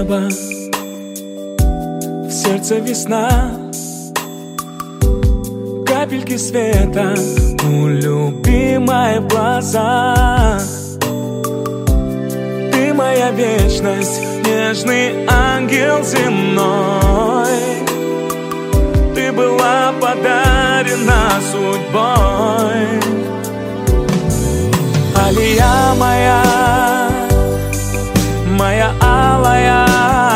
небо, в сердце весна, капельки света у любимой в глазах. Ты моя вечность, нежный ангел земной. Ты была подарена судьбой. Алия моя, моя алая,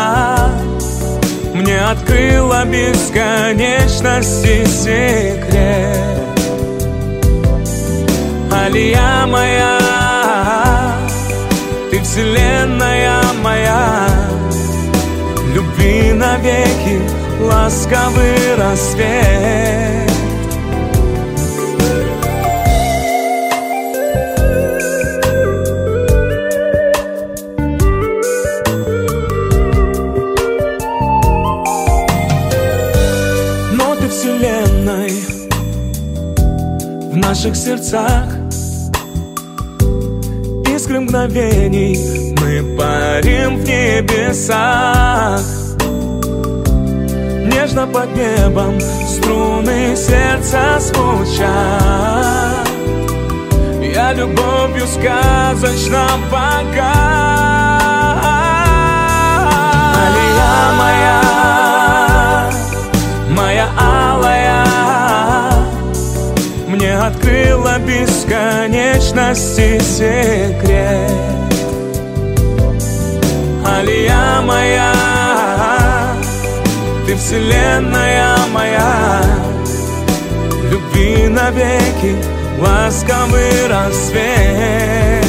мне открыла бесконечности секрет. Алия моя, ты вселенная моя, любви навеки ласковый рассвет. Ноты вселенной в наших сердцах, искры мгновений, мы парим в небесах. Нежно под небом струны сердца звучат. Я любовью сказочно богат. Алия моя, моя алая, мне открыла бесконечности секрет. Алия моя, ты вселенная моя, любви навеки ласковый рассвет.